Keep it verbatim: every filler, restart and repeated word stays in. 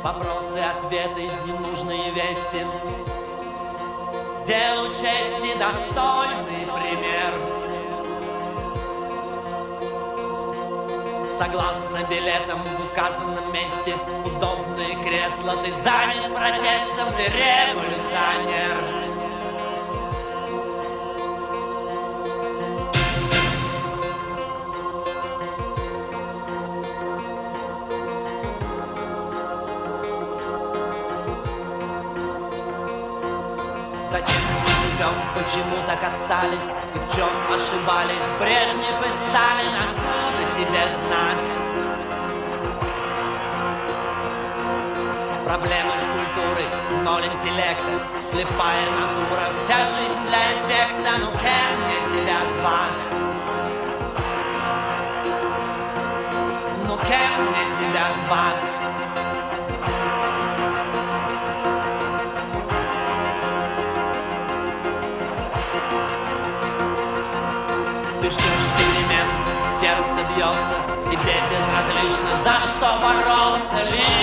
Вопросы, ответы, ненужные вести. Делу чести достойный пример. Согласно билетам в указанном месте, удобное кресло, ты занят протестом, ты революционер. Зачем мы живем, почему так отстали, и в чем ошибались Брежнев и Сталин, откуда тебе знать? Проблемы с культурой, ноль интеллекта, слепая натура, вся жизнь для эффекта, ну кем мне тебя звать? Ну кем мне тебя звать? Ты ждешь перемен, сердце бьется, тебе безразлично, за что боролся ли?